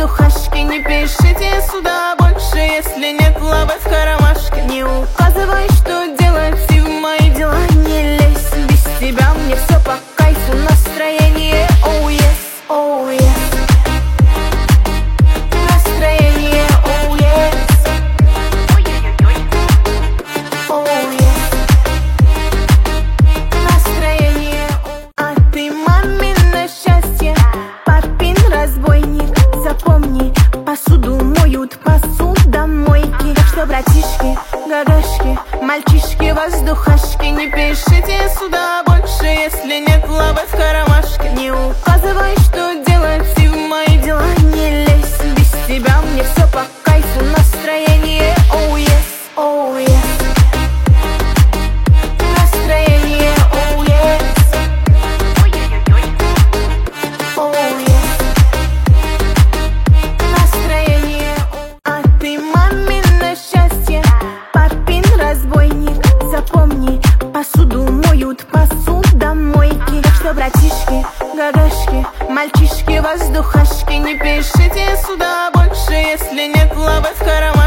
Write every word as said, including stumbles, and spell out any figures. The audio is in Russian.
воздухашки. Не пишите сюда больше, если нет лавы в кармашке. Не указывай, что делать, и в мои дела не лезь. Без тебя мне все по кайфу, настроение, oh yes, oh yes. Настроение, oh yes, oh yes. Настроение, oh. А ты мамино счастье, папин разбойник. Запомни, посуду моют посудомойки. Так что, братишки, гагашки, мальчишки, воздухашки, не пишите сюда больше, если нет лавы в кармашке. Не указывай, что делать, и в мои дела не лезь. Без тебя мне все по кайфу, настроение, oh yes, oh yes. Настроение, oh yes, oh yes. Настроение, oh. А ты мамино счастье, папин разбойник. Запомни, посуду моют посудомойки. Так что, братишки, гагашки, мальчишки, воздухашки, не пишите сюда больше, если нет лавы в кармашке.